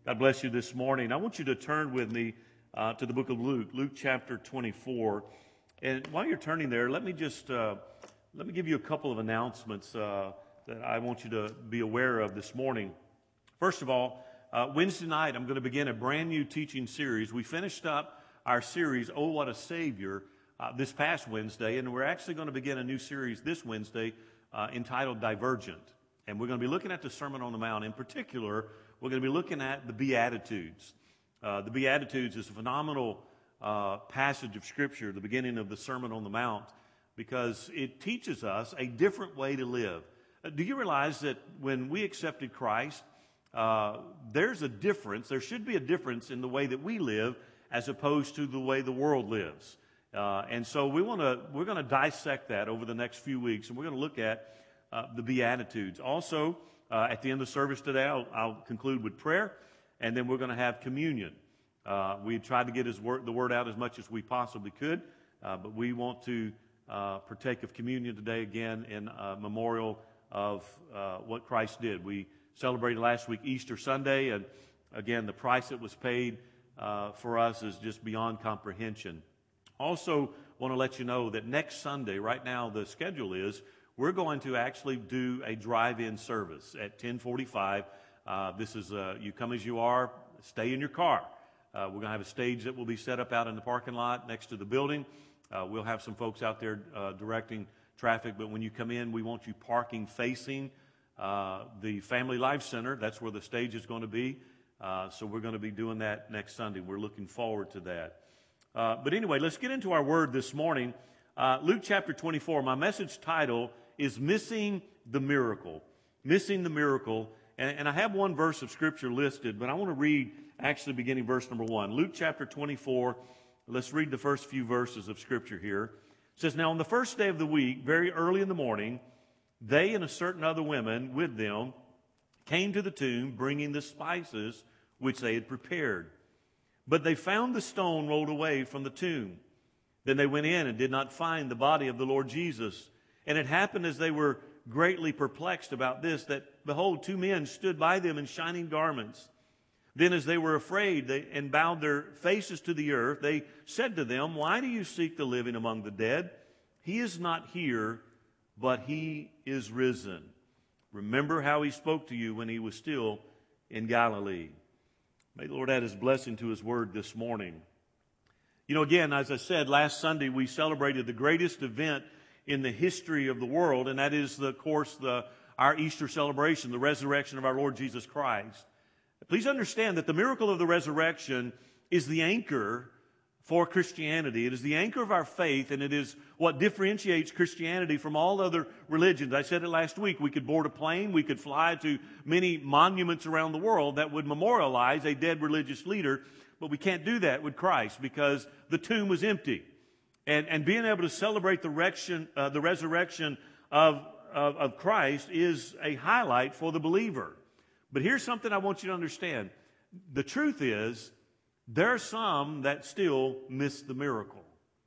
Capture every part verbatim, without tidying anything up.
God bless you this morning. I want you to turn with me uh, to the book of Luke, Luke chapter twenty-four. And while you're turning there, let me just uh, let me give you a couple of announcements uh, that I want you to be aware of this morning. First of all, uh, Wednesday night I'm going to begin a brand new teaching series. We finished up our series, Oh, What a Savior, uh, this past Wednesday, and we're actually going to begin a new series this Wednesday uh, entitled Divergent. And we're going to be looking at the Sermon on the Mount. In particular, we're going to be looking at the Beatitudes. Uh, the Beatitudes is a phenomenal uh, passage of Scripture, the beginning of the Sermon on the Mount, because it teaches us a different way to live. Uh, do you realize that when we accepted Christ, uh, there's a difference, there should be a difference in the way that we live as opposed to the way the world lives. Uh, and so we want to, we're going to dissect that over the next few weeks, and we're going to look at uh, the Beatitudes. Also, Uh, at the end of the service today, I'll, I'll conclude with prayer, and then we're going to have communion. Uh, we tried to get his word, the word out as much as we possibly could, uh, but we want to uh, partake of communion today again in uh, memorial of uh, what Christ did. We celebrated last week Easter Sunday, and again, the price that was paid uh, for us is just beyond comprehension. Also, want to let you know that next Sunday, right now, the schedule is we're going to actually do a drive-in service at ten forty-five. Uh, this is, uh, you come as you are, stay in your car. Uh, we're going to have a stage that will be set up out in the parking lot next to the building. Uh, we'll have some folks out there uh, directing traffic, but when you come in, we want you parking facing uh, the Family Life Center. That's where the stage is going to be. Uh, so we're going to be doing that next Sunday. We're looking forward to that. Uh, but anyway, let's get into our word this morning. Uh, Luke chapter twenty-four, my message title is Missing the Miracle. Missing the Miracle. And, and I have one verse of Scripture listed, but I want to read actually beginning verse number one. Luke chapter twenty-four, let's read the first few verses of Scripture here. It says, Now on the first day of the week, very early in the morning, they and a certain other women with them came to the tomb, bringing the spices which they had prepared. But they found the stone rolled away from the tomb. Then they went in and did not find the body of the Lord Jesus. And it happened as they were greatly perplexed about this, that, behold, two men stood by them in shining garments. Then as they were afraid they, and bowed their faces to the earth, they said to them, Why do you seek the living among the dead? He is not here, but he is risen. Remember how he spoke to you when he was still in Galilee. May the Lord add his blessing to his word this morning. You know, again, as I said, last Sunday we celebrated the greatest event in the history of the world, and that is, the, of course, the, our Easter celebration, the resurrection of our Lord Jesus Christ. Please understand that the miracle of the resurrection is the anchor for Christianity. It is the anchor of our faith, and it is what differentiates Christianity from all other religions. I said it last week. We could board a plane. We could fly to many monuments around the world that would memorialize a dead religious leader, but we can't do that with Christ because the tomb was empty. And, and being able to celebrate the, rection, uh, the resurrection of, of, of Christ is a highlight for the believer. But here's something I want you to understand. The truth is, there are some that still miss the miracle.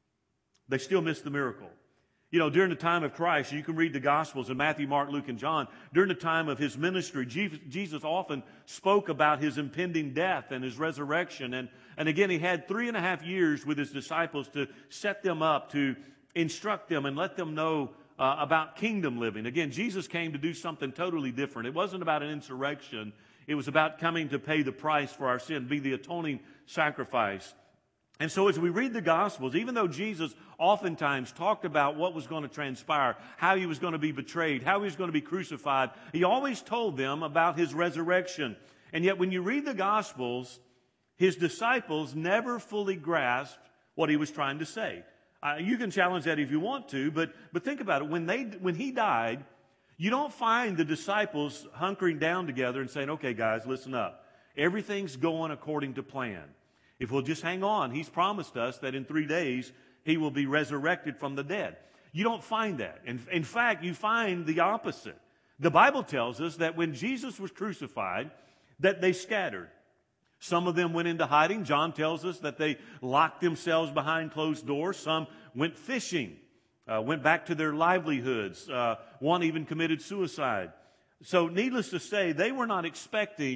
They still miss the miracle. You know, during the time of Christ, you can read the Gospels in Matthew, Mark, Luke, and John. During the time of his ministry, Jesus often spoke about his impending death and his resurrection. And, and again, he had three and a half years with his disciples to set them up, to instruct them and let them know uh, about kingdom living. Again, Jesus came to do something totally different. It wasn't about an insurrection. It was about coming to pay the price for our sin, be the atoning sacrifice. And so as we read the Gospels, even though Jesus oftentimes talked about what was going to transpire, how he was going to be betrayed, how he was going to be crucified, he always told them about his resurrection. And yet when you read the Gospels, his disciples never fully grasped what he was trying to say. Uh, you can challenge that if you want to, but, but think about it. When, they, when he died, you don't find the disciples hunkering down together and saying, okay, guys, listen up. Everything's going according to plan. If we'll just hang on, he's promised us that in three days he will be resurrected from the dead. You don't find that. In, in fact, you find the opposite. The Bible tells us that when Jesus was crucified, that they scattered. Some of them went into hiding. John tells us that they locked themselves behind closed doors. Some went fishing, uh, went back to their livelihoods. Uh, one even committed suicide. So needless to say, they were not expecting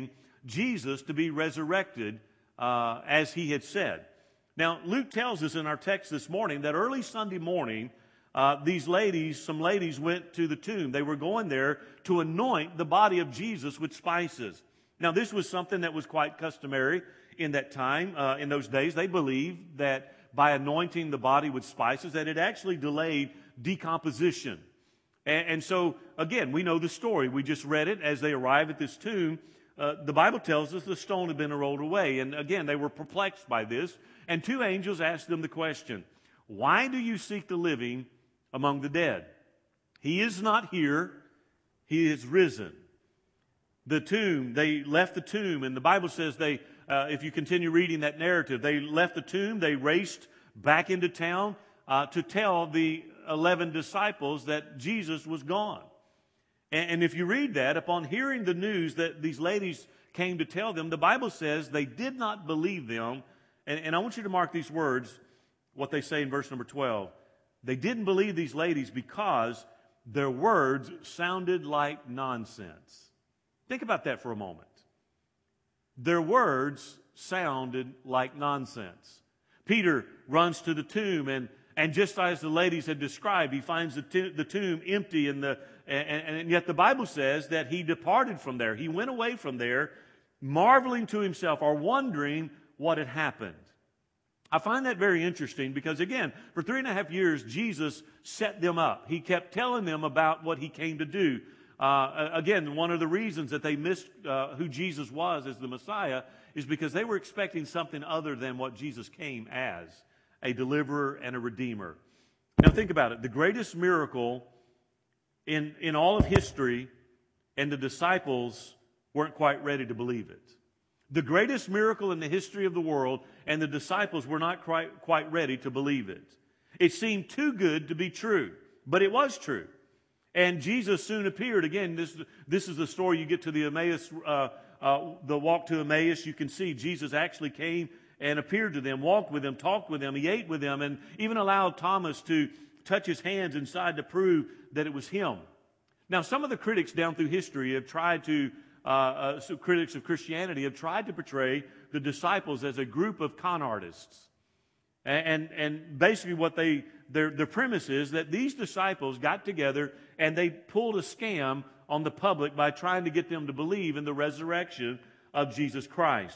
Jesus to be resurrected uh, as he had said. Now, Luke tells us in our text this morning that early Sunday morning, uh, these ladies, some ladies went to the tomb. They were going there to anoint the body of Jesus with spices. Now, this was something that was quite customary in that time. Uh, in those days, they believed that by anointing the body with spices, that it actually delayed decomposition. And, and so, again, we know the story. We just read it as they arrive at this tomb. Uh, the Bible tells us the stone had been rolled away. And again, they were perplexed by this. And two angels asked them the question, "Why do you seek the living among the dead? He is not here. He is risen." The tomb, they left the tomb. And the Bible says they, uh, if you continue reading that narrative, they left the tomb. They raced back into town uh, to tell the eleven disciples that Jesus was gone. And, and if you read that, upon hearing the news that these ladies came to tell them, the Bible says they did not believe them. And, and I want you to mark these words, what they say in verse number twelve. They didn't believe these ladies because their words sounded like nonsense. Think about that for a moment. Their words sounded like nonsense. Peter runs to the tomb, and, and just as the ladies had described, he finds the, t- the tomb empty, and, the, and, and yet the Bible says that he departed from there. He went away from there, marveling to himself or wondering what had happened. I find that very interesting because, again, for three and a half years, Jesus set them up. He kept telling them about what he came to do. Uh, again, one of the reasons that they missed uh, who Jesus was as the Messiah is because they were expecting something other than what Jesus came as, a deliverer and a redeemer. Now think about it. The greatest miracle in, in all of history, and the disciples weren't quite ready to believe it. The greatest miracle in the history of the world, and the disciples were not quite, quite ready to believe it. It seemed too good to be true, but it was true. And Jesus soon appeared. Again, this, this is the story you get to the Emmaus, uh, uh, the walk to Emmaus. You can see Jesus actually came and appeared to them, walked with them, talked with them. He ate with them, and even allowed Thomas to touch his hands inside to prove that it was him. Now, some of the critics down through history have tried to, uh, uh, so critics of Christianity have tried to portray the disciples as a group of con artists. And, and basically what they, their, their premise is that these disciples got together and they pulled a scam on the public by trying to get them to believe in the resurrection of Jesus Christ.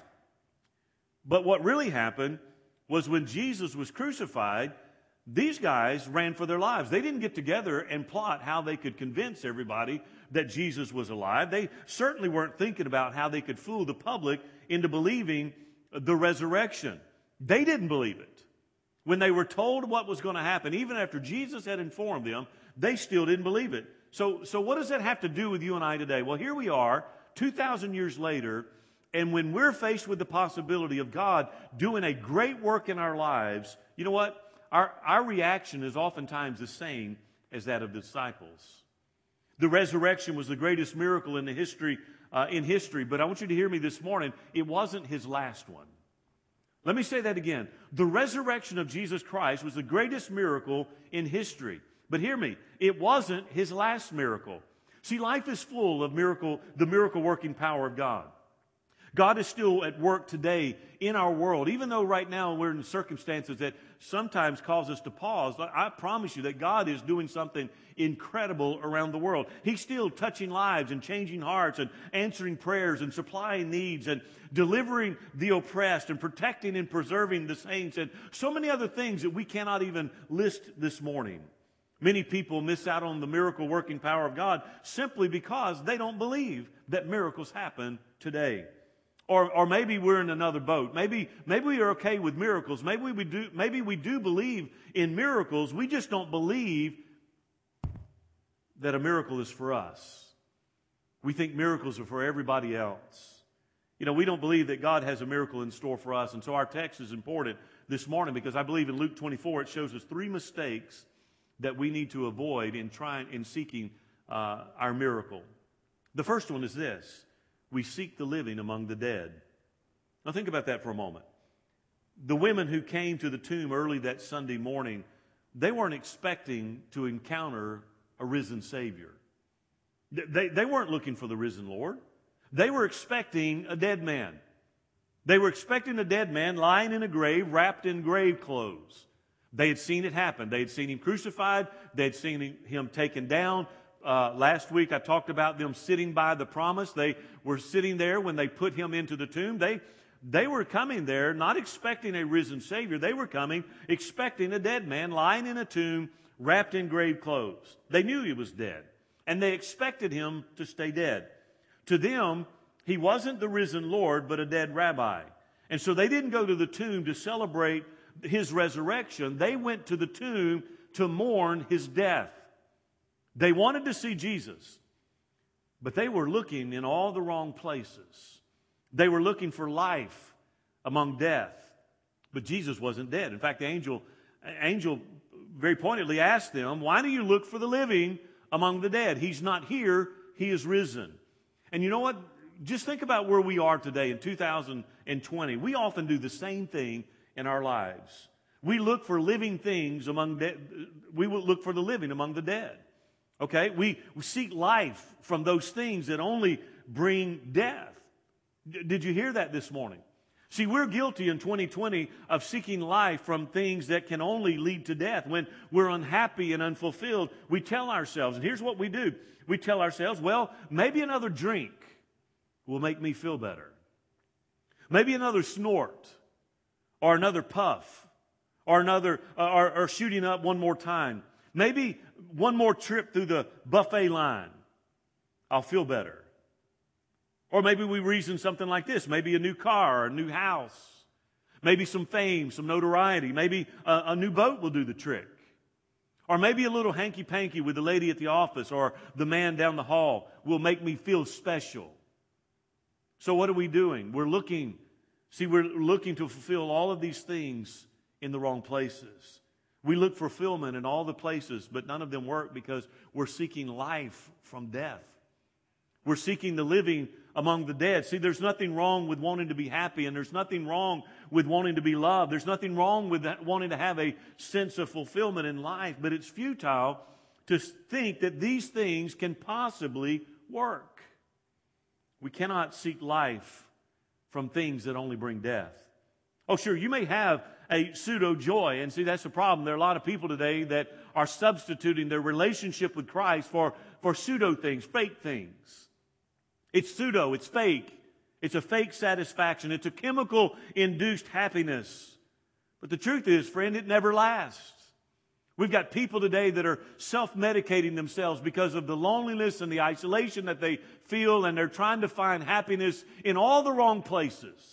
But what really happened was when Jesus was crucified, these guys ran for their lives. They didn't get together and plot how they could convince everybody that Jesus was alive. They certainly weren't thinking about how they could fool the public into believing the resurrection. They didn't believe it. When they were told what was going to happen, even after Jesus had informed them, they still didn't believe it. So, so what does that have to do with you and I today? Well, here we are, two thousand years later, and when we're faced with the possibility of God doing a great work in our lives, you know what? Our, our reaction is oftentimes the same as that of the disciples. The resurrection was the greatest miracle in the history, uh, in history, but I want you to hear me this morning. It wasn't his last one. Let me say that again. The resurrection of Jesus Christ was the greatest miracle in history. But hear me, it wasn't his last miracle. See, life is full of miracle, the miracle working power of God. God is still at work today in our world, even though right now we're in circumstances that sometimes cause us to pause. I promise you that God is doing something incredible around the world. He's still touching lives and changing hearts and answering prayers and supplying needs and delivering the oppressed and protecting and preserving the saints and so many other things that we cannot even list this morning. Many people miss out on the miracle working power of God simply because they don't believe that miracles happen today. Or, or maybe we're in another boat. Maybe, maybe we are okay with miracles. Maybe we do, maybe we do believe in miracles. We just don't believe that a miracle is for us. We think miracles are for everybody else. You know, we don't believe that God has a miracle in store for us. And so our text is important this morning because I believe in Luke twenty-four it shows us three mistakes that we need to avoid in trying in seeking uh, our miracle. The first one is this. We seek the living among the dead. Now think about that for a moment. The women who came to the tomb early that Sunday morning, they weren't expecting to encounter a risen Savior. They, they weren't looking for the risen Lord. They were expecting a dead man. They were expecting a dead man lying in a grave, wrapped in grave clothes. They had seen it happen. They had seen him crucified. They had seen him taken down. Uh, last week I talked about them sitting by the promise. They were sitting there when they put him into the tomb. They, they were coming there not expecting a risen Savior. They were coming expecting a dead man lying in a tomb, wrapped in grave clothes. They knew he was dead, and they expected him to stay dead. To them, he wasn't the risen Lord, but a dead rabbi. And so they didn't go to the tomb to celebrate his resurrection. They went to the tomb to mourn his death. They wanted to see Jesus, but they were looking in all the wrong places. They were looking for life among death, but Jesus wasn't dead. In fact, the angel, angel very pointedly asked them, "Why do you look for the living among the dead? He's not here, he is risen." And you know what? Just think about where we are today in two thousand twenty. We often do the same thing in our lives. We look for living things among de- we will look for the living among the dead. Okay? We, we seek life from those things that only bring death. D- did you hear that this morning? See, we're guilty in twenty twenty of seeking life from things that can only lead to death. When we're unhappy and unfulfilled, we tell ourselves, and here's what we do. We tell ourselves, well, maybe another drink will make me feel better. Maybe another snort, or another puff, or another, or, or shooting up one more time. Maybe one more trip through the buffet line. I'll feel better. Or maybe we reason something like this. Maybe a new car, or a new house. Maybe some fame, some notoriety. Maybe a, a new boat will do the trick. Or maybe a little hanky-panky with the lady at the office or the man down the hall will make me feel special. So what are we doing? We're looking, see, we're looking to fulfill all of these things in the wrong places. We look for fulfillment in all the places, but none of them work because we're seeking life from death. We're seeking the living among the dead. See, there's nothing wrong with wanting to be happy, and there's nothing wrong with wanting to be loved. There's nothing wrong with that, wanting to have a sense of fulfillment in life, but it's futile to think that these things can possibly work. We cannot seek life from things that only bring death. Oh, sure, you may have a pseudo joy, and see, that's the problem. There are a lot of people today that are substituting their relationship with Christ for, for pseudo things, fake things. It's pseudo, it's fake. It's a fake satisfaction. It's a chemical-induced happiness. But the truth is, friend, it never lasts. We've got people today that are self-medicating themselves because of the loneliness and the isolation that they feel, and they're trying to find happiness in all the wrong places.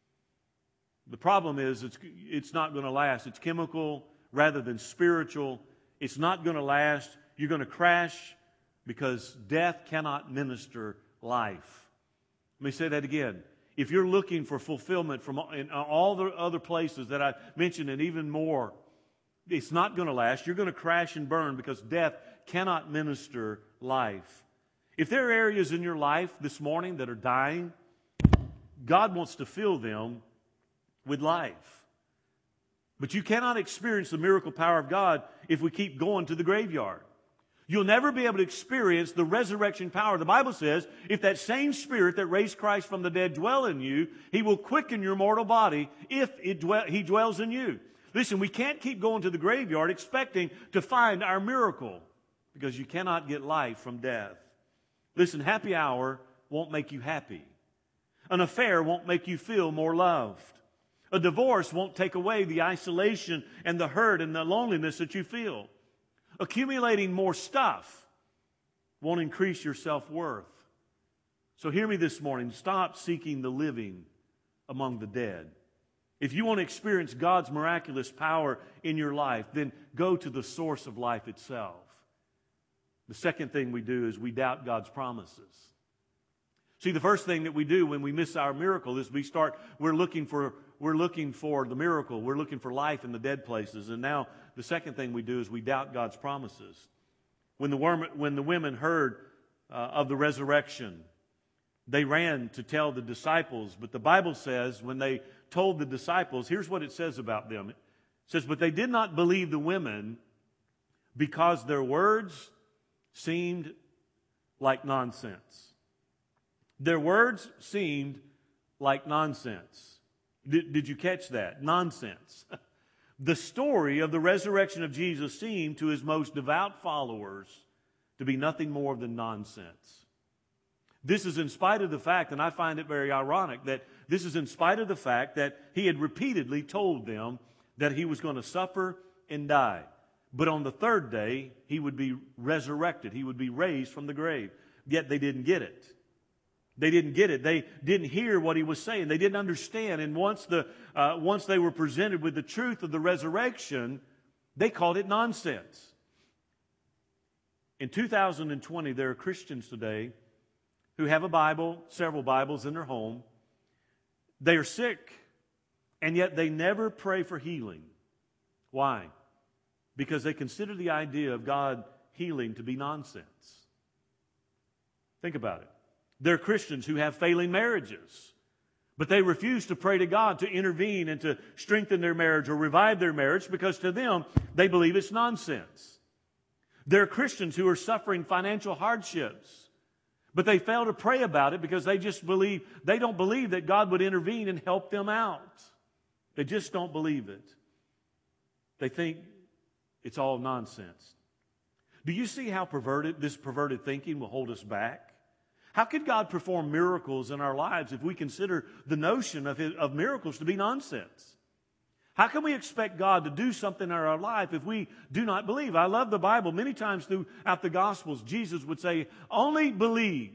The problem is it's, it's not going to last. It's chemical rather than spiritual. It's not going to last. You're going to crash because death cannot minister life. Let me say that again. If you're looking for fulfillment from in all the other places that I mentioned and even more, it's not going to last. You're going to crash and burn because death cannot minister life. If there are areas in your life this morning that are dying, God wants to fill them with life. But you cannot experience the miracle power of God if we keep going to the graveyard. You'll never be able to experience the resurrection power. The Bible says, if that same Spirit that raised Christ from the dead dwell in you, He will quicken your mortal body if it dwell, He dwells in you. Listen, we can't keep going to the graveyard expecting to find our miracle because you cannot get life from death. Listen, happy hour won't make you happy. An affair won't make you feel more loved. A divorce won't take away the isolation and the hurt and the loneliness that you feel. Accumulating more stuff won't increase your self-worth. So hear me this morning. Stop seeking the living among the dead. If you want to experience God's miraculous power in your life, then go to the source of life itself. The second thing we do is we doubt God's promises. See, the first thing that we do when we miss our miracle is we start, we're looking for, we're looking for the miracle. We're looking for life in the dead places. And now the second thing we do is we doubt God's promises. When the, worm, when the women heard uh, of the resurrection, they ran to tell the disciples. But the Bible says when they told the disciples, here's what it says about them. It says, but they did not believe the women because their words seemed like nonsense. Their words seemed like nonsense. Did, did you catch that? Nonsense. The story of the resurrection of Jesus seemed to his most devout followers to be nothing more than nonsense. This is in spite of the fact, and I find it very ironic, that this is in spite of the fact that he had repeatedly told them that he was going to suffer and die. But on the third day, he would be resurrected. He would be raised from the grave. Yet they didn't get it. They didn't get it. They didn't hear what he was saying. They didn't understand. And once the uh, once they were presented with the truth of the resurrection, they called it nonsense. In two thousand twenty, there are Christians today who have a Bible, several Bibles in their home. They are sick, and yet they never pray for healing. Why? Because they consider the idea of God healing to be nonsense. Think about it. There are Christians who have failing marriages, but they refuse to pray to God to intervene and to strengthen their marriage or revive their marriage because to them, they believe it's nonsense. There are Christians who are suffering financial hardships, but they fail to pray about it because they just believe, they don't believe that God would intervene and help them out. They just don't believe it. They think it's all nonsense. Do you see how perverted this perverted thinking will hold us back? How could God perform miracles in our lives if we consider the notion of, his, of miracles to be nonsense? How can we expect God to do something in our life if we do not believe? I love the Bible. Many times throughout the Gospels, Jesus would say, only believe.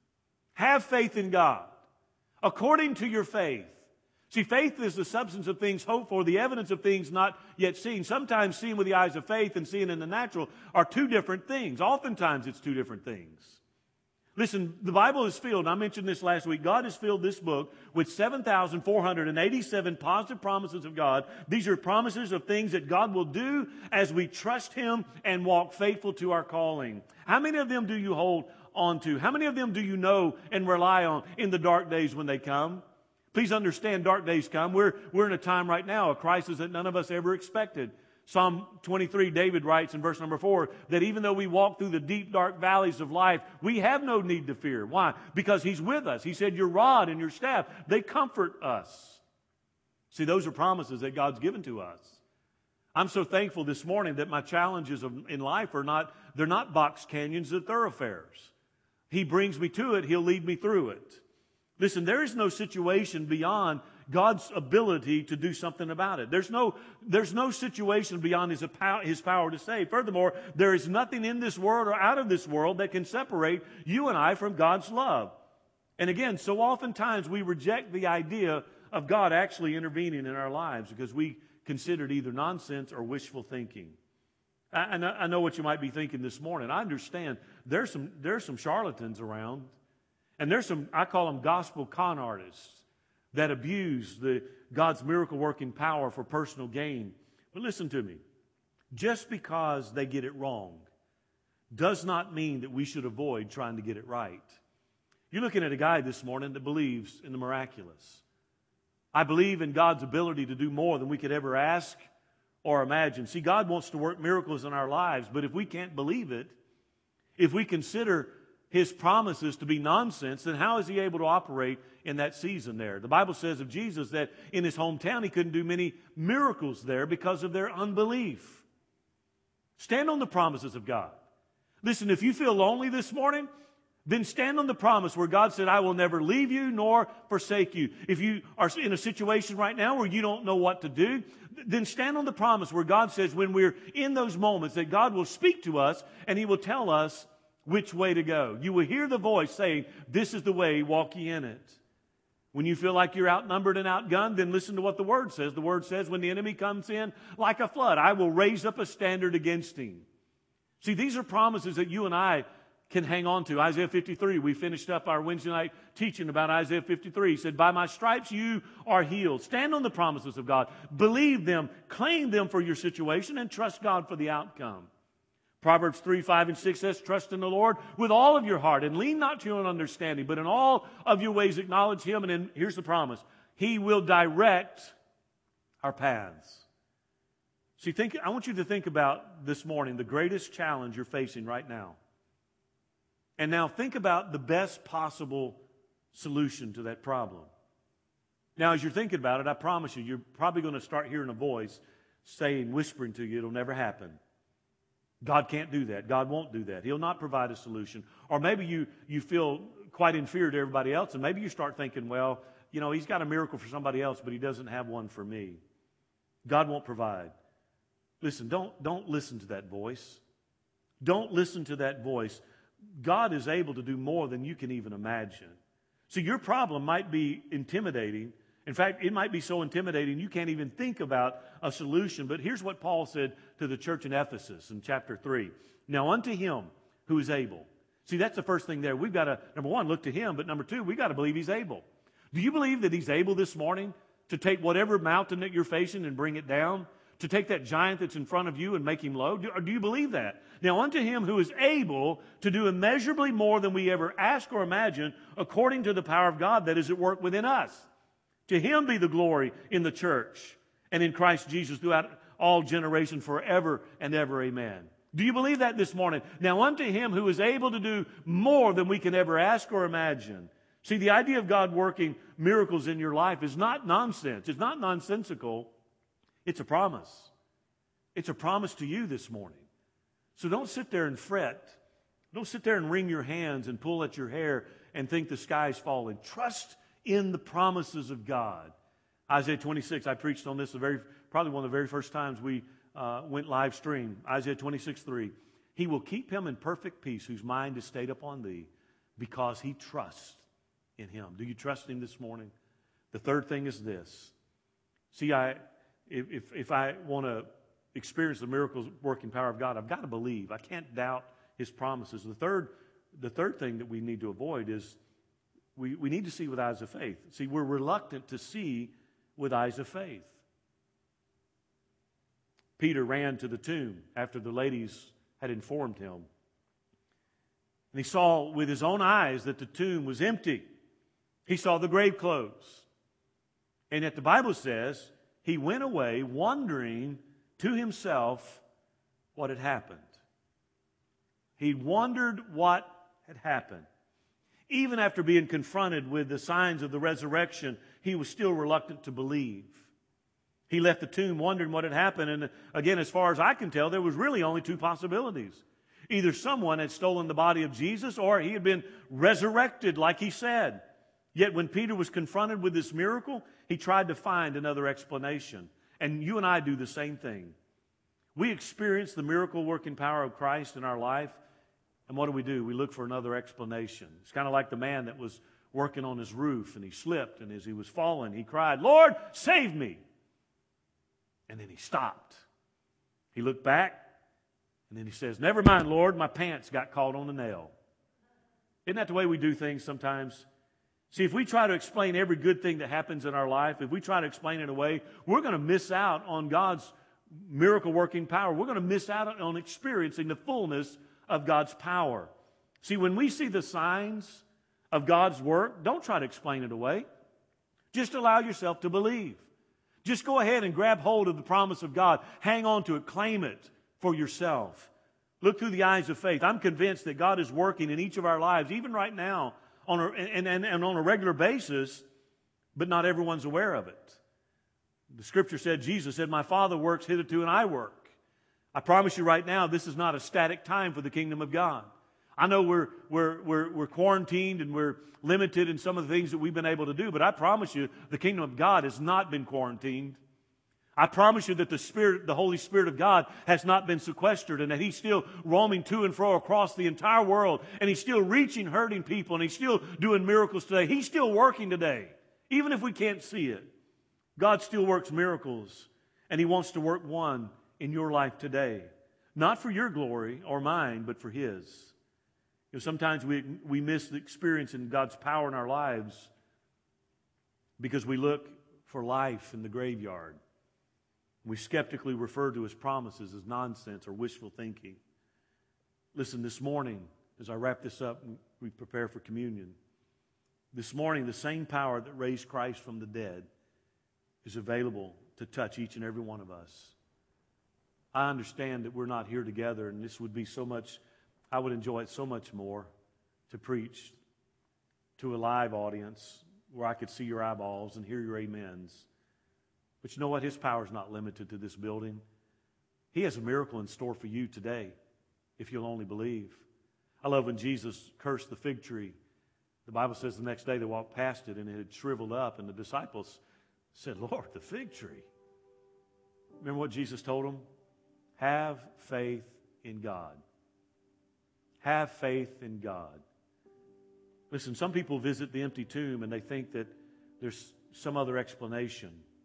Have faith in God. According to your faith. See, faith is the substance of things hoped for, the evidence of things not yet seen. Sometimes seeing with the eyes of faith and seeing in the natural are two different things. Oftentimes it's two different things. Listen, the Bible is filled, I mentioned this last week, God has filled this book with seven thousand four hundred eighty-seven positive promises of God. These are promises of things that God will do as we trust Him and walk faithful to our calling. How many of them do you hold on to? How many of them do you know and rely on in the dark days when they come? Please understand, dark days come. We're, we're in a time right now, a crisis that none of us ever expected. Psalm twenty-three, David writes in verse number four, that even though we walk through the deep, dark valleys of life, we have no need to fear. Why? Because He's with us. He said, your rod and your staff, they comfort us. See, those are promises that God's given to us. I'm so thankful this morning that my challenges of, in life are not, they're not box canyons, they're thoroughfares. He brings me to it, He'll lead me through it. Listen, there is no situation beyond God's ability to do something about it. There's no, there's no situation beyond his, his power to save. Furthermore, there is nothing in this world or out of this world that can separate you and I from God's love. And again, so oftentimes we reject the idea of God actually intervening in our lives because we consider it either nonsense or wishful thinking. I, I know what you might be thinking this morning. I understand there's some, there's some charlatans around. And there's some, I call them gospel con artists that abuse the God's miracle-working power for personal gain. But listen to me. Just because they get it wrong does not mean that we should avoid trying to get it right. You're looking at a guy this morning that believes in the miraculous. I believe in God's ability to do more than we could ever ask or imagine. See, God wants to work miracles in our lives, but if we can't believe it, if we consider His promises to be nonsense, then how is He able to operate in that season there? The Bible says of Jesus that in His hometown He couldn't do many miracles there because of their unbelief. Stand on the promises of God. Listen, if you feel lonely this morning, then stand on the promise where God said, I will never leave you nor forsake you. If you are in a situation right now where you don't know what to do, then stand on the promise where God says when we're in those moments that God will speak to us and He will tell us which way to go. You will hear the voice saying, this is the way, walk ye in it. When you feel like you're outnumbered and outgunned, then listen to what the Word says. The Word says, when the enemy comes in like a flood, I will raise up a standard against him. See, these are promises that you and I can hang on to. Isaiah fifty-three, we finished up our Wednesday night teaching about Isaiah fifty-three. He said, by my stripes you are healed. Stand on the promises of God. Believe them, claim them for your situation, and trust God for the outcome. Proverbs three, five, and six says, trust in the Lord with all of your heart and lean not to your own understanding, but in all of your ways acknowledge Him. And then here's the promise. He will direct our paths. See, think, I want you to think about this morning the greatest challenge you're facing right now. And now think about the best possible solution to that problem. Now, as you're thinking about it, I promise you, you're probably going to start hearing a voice saying, whispering to you, it'll never happen. God can't do that. God won't do that. He'll not provide a solution. Or maybe you, you feel quite inferior to everybody else, and maybe you start thinking, well, you know, He's got a miracle for somebody else, but He doesn't have one for me. God won't provide. Listen, don't, don't listen to that voice. Don't listen to that voice. God is able to do more than you can even imagine. See, your problem might be intimidating. In fact, it might be so intimidating you can't even think about a solution. But here's what Paul said to the church in Ephesus in chapter three. Now unto Him who is able. See, that's the first thing there. We've got to, number one, look to Him. But number two, we've got to believe He's able. Do you believe that He's able this morning to take whatever mountain that you're facing and bring it down? To take that giant that's in front of you and make him low? Do, or do you believe that? Now unto Him who is able to do immeasurably more than we ever ask or imagine, according to the power of God that is at work within us. To Him be the glory in the church and in Christ Jesus throughout all generations forever and ever. Amen. Do you believe that this morning? Now unto Him who is able to do more than we can ever ask or imagine. See, the idea of God working miracles in your life is not nonsense. It's not nonsensical. It's a promise. It's a promise to you this morning. So don't sit there and fret. Don't sit there and wring your hands and pull at your hair and think the sky's falling. Trust in the promises of God. Isaiah twenty-six, I preached on this the very, probably one of the very first times we uh, went live stream. Isaiah twenty-six, three. He will keep him in perfect peace whose mind is stayed upon thee because he trusts in Him. Do you trust Him this morning? The third thing is this. See, I... If, if, if I want to experience the miracles working power of God, I've got to believe. I can't doubt His promises. The third, the third thing that we need to avoid is we, we need to see with eyes of faith. See, we're reluctant to see with eyes of faith. Peter ran to the tomb after the ladies had informed him. And he saw with his own eyes that the tomb was empty. He saw the grave clothes. And yet the Bible says he went away wondering to himself what had happened. He wondered what had happened. Even after being confronted with the signs of the resurrection, he was still reluctant to believe. He left the tomb wondering what had happened. And again, as far as I can tell, there was really only two possibilities. Either someone had stolen the body of Jesus or he had been resurrected like he said. Yet when Peter was confronted with this miracle, he tried to find another explanation. And you and I do the same thing. We experience the miracle working power of Christ in our life. And what do we do? We look for another explanation. It's kind of like the man that was working on his roof and he slipped, and as he was falling, he cried, "Lord, save me!" And then he stopped. He looked back, and then he says, "Never mind, Lord, my pants got caught on the nail." Isn't that the way we do things sometimes? See, if we try to explain every good thing that happens in our life, if we try to explain it away, we're going to miss out on God's miracle-working power. We're going to miss out on experiencing the fullness of God's power. See, when we see the signs of God's work, don't try to explain it away. Just allow yourself to believe. Just go ahead and grab hold of the promise of God. Hang on to it. Claim it for yourself. Look through the eyes of faith. I'm convinced that God is working in each of our lives, even right now, on a, and, and, and on a regular basis, but not everyone's aware of it. The Scripture said, Jesus said, "My Father works hitherto and I work." I promise you right now, this is not a static time for the kingdom of God. I know we're, we're, we're, we're quarantined and we're limited in some of the things that we've been able to do, but I promise you, the kingdom of God has not been quarantined. I promise you that the Spirit, the Holy Spirit of God has not been sequestered, and that He's still roaming to and fro across the entire world, and He's still reaching, hurting people, and He's still doing miracles today. He's still working today, even if we can't see it. God still works miracles, and He wants to work one in your life today. Not for your glory or mine, but for His. You know, sometimes we, we miss the experience in God's power in our lives because we look for life in the graveyard. We skeptically refer to His promises as nonsense or wishful thinking. Listen, this morning, as I wrap this up and we prepare for communion, this morning, the same power that raised Christ from the dead is available to touch each and every one of us. I understand that we're not here together, and this would be so much, I would enjoy it so much more to preach to a live audience where I could see your eyeballs and hear your amens. But you know what? His power is not limited to this building. He has a miracle in store for you today, if you'll only believe. I love when Jesus cursed the fig tree. The Bible says the next day they walked past it and it had shriveled up, and the disciples said, Lord, the fig tree. Remember what Jesus told them? Have faith in God. Have faith in God. Listen, some people visit the empty tomb and they think that there's some other explanation.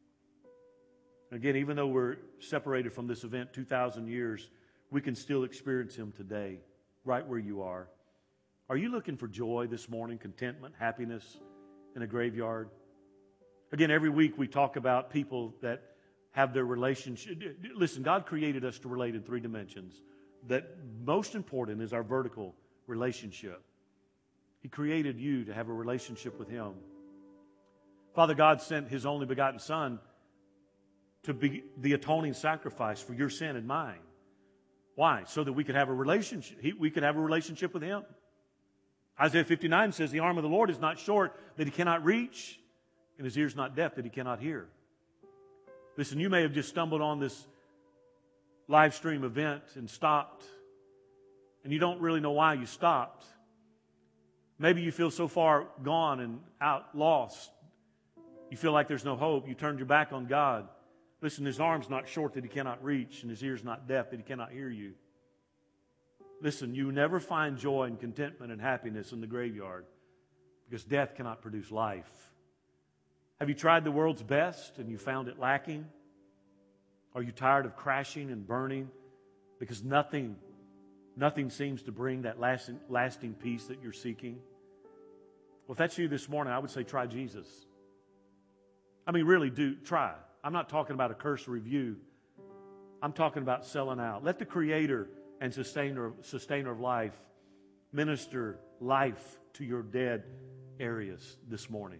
Again, even though we're separated from this event two thousand years, we can still experience Him today, right where you are. Are you looking for joy this morning, contentment, happiness in a graveyard? Again, every week we talk about people that have their relationship. Listen, God created us to relate in three dimensions. That most important is our vertical relationship. He created you to have a relationship with Him. Father God sent His only begotten Son to be the atoning sacrifice for your sin and mine. Why? So that we could have a relationship. He, we could have a relationship with Him. Isaiah fifty-nine says, the arm of the Lord is not short that He cannot reach, and His ears not deaf that He cannot hear. Listen, you may have just stumbled on this live stream event and stopped, and you don't really know why you stopped. Maybe you feel so far gone and out, lost. You feel like there's no hope. You turned your back on God. Listen, His arm's not short that He cannot reach, and His ear's not deaf that He cannot hear you. Listen, you never find joy and contentment and happiness in the graveyard because death cannot produce life. Have you tried the world's best and you found it lacking? Are you tired of crashing and burning because nothing, nothing seems to bring that lasting, lasting peace that you're seeking? Well, if that's you this morning, I would say try Jesus. I mean, really do try. I'm not talking about a cursory view. I'm talking about selling out. Let the Creator and sustainer, sustainer of life minister life to your dead areas this morning.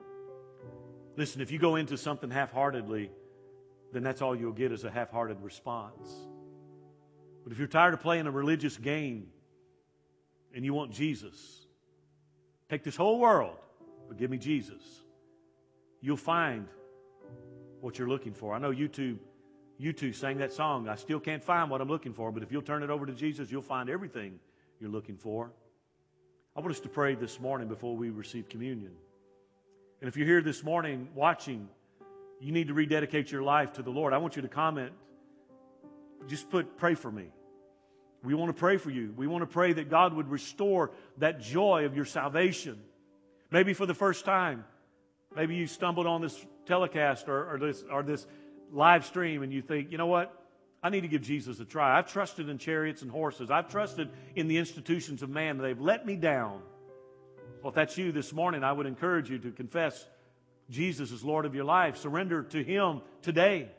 Listen, if you go into something half-heartedly, then that's all you'll get is a half-hearted response. But if you're tired of playing a religious game and you want Jesus, take this whole world, but give me Jesus. You'll find what you're looking for. I know you two, you two sang that song, I still can't find what I'm looking for, but if you'll turn it over to Jesus, you'll find everything you're looking for. I want us to pray this morning before we receive communion. And if you're here this morning watching, you need to rededicate your life to the Lord. I want you to comment. Just put, pray for me. We want to pray for you. We want to pray that God would restore that joy of your salvation. Maybe for the first time. Maybe you stumbled on this telecast or, or, this, or this live stream and you think, you know what? I need to give Jesus a try. I've trusted in chariots and horses. I've trusted in the institutions of man. They've let me down. Well, if that's you this morning, I would encourage you to confess Jesus as Lord of your life. Surrender to Him today.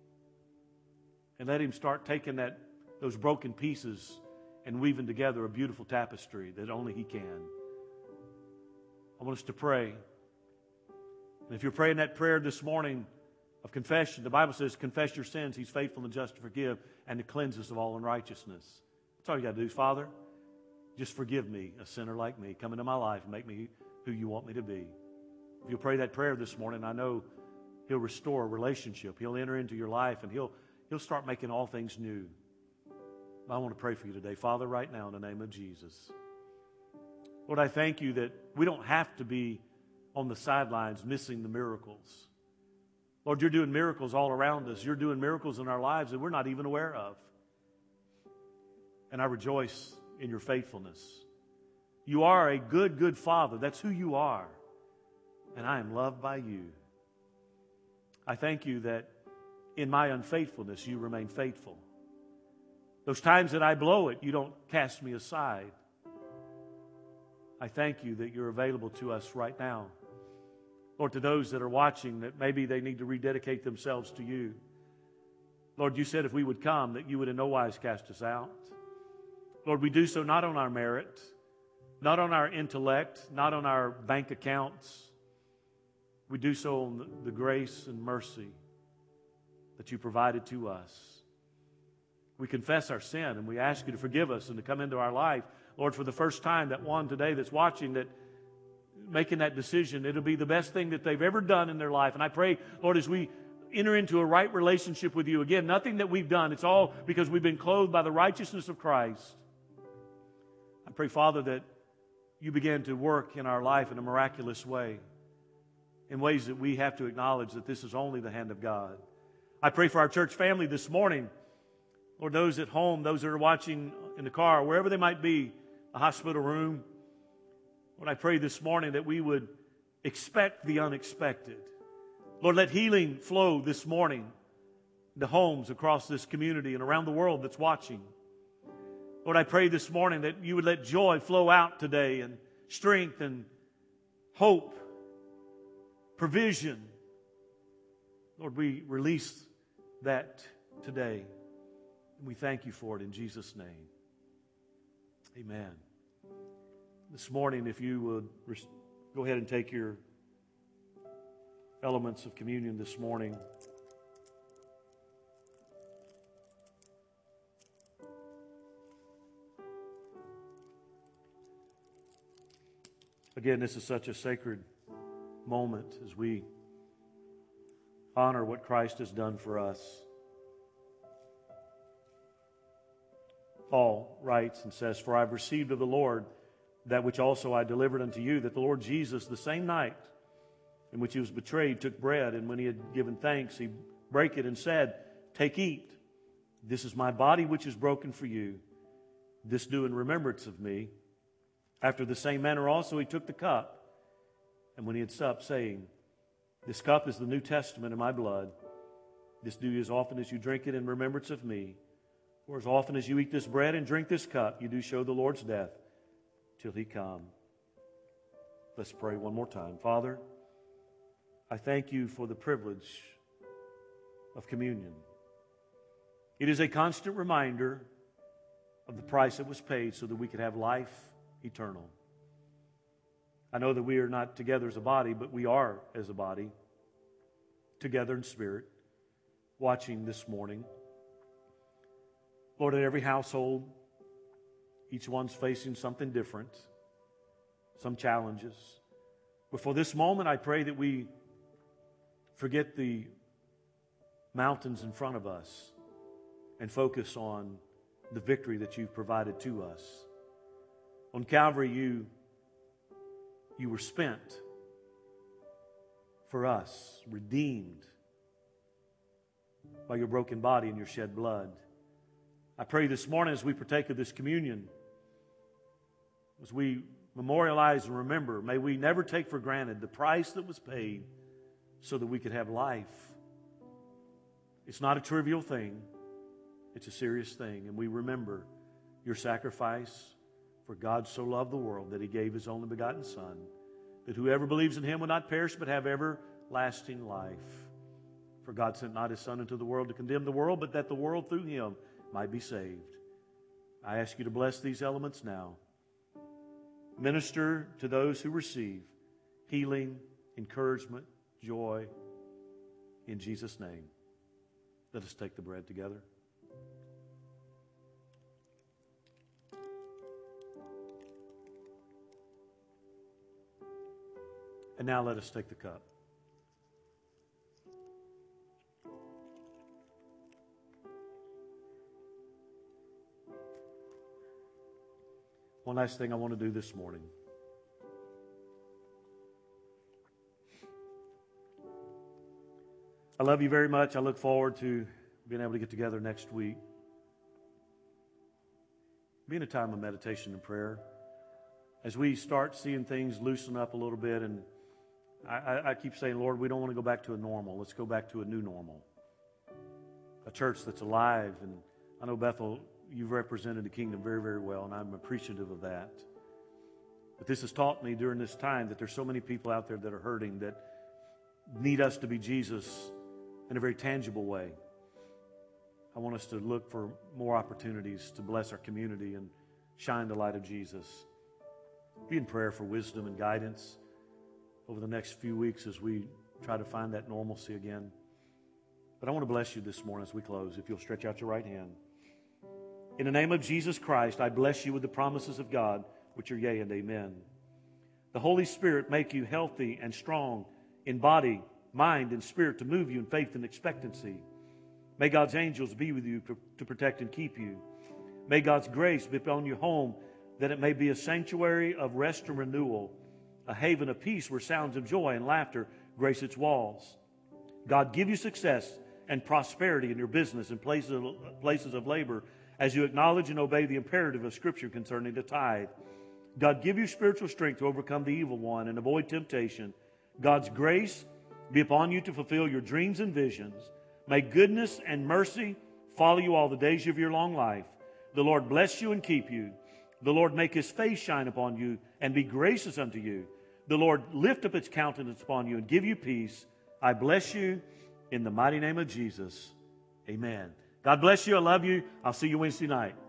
And let Him start taking that those broken pieces and weaving together a beautiful tapestry that only He can. I want us to pray. And if you're praying that prayer this morning of confession, the Bible says, confess your sins. He's faithful and just to forgive and to cleanse us of all unrighteousness. That's all you got to do, Father. Just forgive me, a sinner like me. Come into my life and make me who you want me to be. If you'll pray that prayer this morning, I know He'll restore a relationship. He'll enter into your life and He'll, he'll start making all things new. I want to pray for you today. Father, right now in the name of Jesus. Lord, I thank you that we don't have to be on the sidelines missing the miracles. Lord, you're doing miracles all around us. You're doing miracles in our lives that we're not even aware of. And I rejoice in your faithfulness. You are a good, good Father. That's who you are. And I am loved by you. I thank you that in my unfaithfulness, you remain faithful. Those times that I blow it, you don't cast me aside. I thank you that you're available to us right now. Lord, to those that are watching, that maybe they need to rededicate themselves to you. Lord, you said if we would come, that you would in no wise cast us out. Lord, we do so not on our merit, not on our intellect, not on our bank accounts. We do so on the grace and mercy that you provided to us. We confess our sin and we ask you to forgive us and to come into our life. Lord, for the first time, that one today that's watching that making that decision. It'll be the best thing that they've ever done in their life. And I pray, Lord, as we enter into a right relationship with you, again, nothing that we've done. It's all because we've been clothed by the righteousness of Christ. I pray, Father, that you begin to work in our life in a miraculous way, in ways that we have to acknowledge that this is only the hand of God. I pray for our church family this morning. Lord, those at home, those that are watching in the car, wherever they might be, a hospital room. Lord, I pray this morning that we would expect the unexpected. Lord, let healing flow this morning into homes across this community and around the world that's watching. Lord, I pray this morning that you would let joy flow out today, and strength and hope, provision. Lord, we release that today. And we thank you for it in Jesus' name. Amen. This morning, if you would res- go ahead and take your elements of communion this morning. Again, this is such a sacred moment as we honor what Christ has done for us. Paul writes and says, "For I have received of the Lord that which also I delivered unto you, that the Lord Jesus, the same night in which he was betrayed, took bread, and when he had given thanks, he brake it and said, Take, eat. This is my body which is broken for you. This do in remembrance of me. After the same manner also he took the cup, and when he had supped, saying, This cup is the New Testament in my blood. This do you as often as you drink it in remembrance of me. For as often as you eat this bread and drink this cup, you do show the Lord's death till he come." Let's pray one more time. Father, I thank you for the privilege of communion. It is a constant reminder of the price that was paid so that we could have life eternal. I know that we are not together as a body, but we are as a body, together in spirit, watching this morning. Lord, in every household, each one's facing something different, some challenges. But for this moment, I pray that we forget the mountains in front of us and focus on the victory that you've provided to us. On Calvary, you, you were spent for us, redeemed by your broken body and your shed blood. I pray this morning as we partake of this communion, as we memorialize and remember, may we never take for granted the price that was paid so that we could have life. It's not a trivial thing. It's a serious thing. And we remember your sacrifice, for God so loved the world that he gave his only begotten Son, that whoever believes in him will not perish but have everlasting life. For God sent not his Son into the world to condemn the world, but that the world through him might be saved. I ask you to bless these elements now. Minister to those who receive healing, encouragement, joy. In Jesus' name, let us take the bread together. And now let us take the cup. One last thing I want to do this morning. I love you very much. I look forward to being able to get together next week. Being a time of meditation and prayer. As we start seeing things loosen up a little bit, and I, I, I keep saying, Lord, we don't want to go back to a normal. Let's go back to a new normal. A church that's alive. And I know, Bethel, you've represented the kingdom very, very well, and I'm appreciative of that. But this has taught me during this time that there's so many people out there that are hurting, that need us to be Jesus in a very tangible way. I want us to look for more opportunities to bless our community and shine the light of Jesus. Be in prayer for wisdom and guidance over the next few weeks as we try to find that normalcy again. But I want to bless you this morning as we close, if you'll stretch out your right hand. In the name of Jesus Christ, I bless you with the promises of God, which are yea and amen. The Holy Spirit make you healthy and strong in body, mind, and spirit to move you in faith and expectancy. May God's angels be with you to protect and keep you. May God's grace be upon your home, that it may be a sanctuary of rest and renewal, a haven of peace where sounds of joy and laughter grace its walls. God give you success and prosperity in your business and places of, places of labor as you acknowledge and obey the imperative of Scripture concerning the tithe. God give you spiritual strength to overcome the evil one and avoid temptation. God's grace be upon you to fulfill your dreams and visions. May goodness and mercy follow you all the days of your long life. The Lord bless you and keep you. The Lord make his face shine upon you and be gracious unto you. The Lord lift up its countenance upon you and give you peace. I bless you in the mighty name of Jesus. Amen. God bless you. I love you. I'll see you Wednesday night.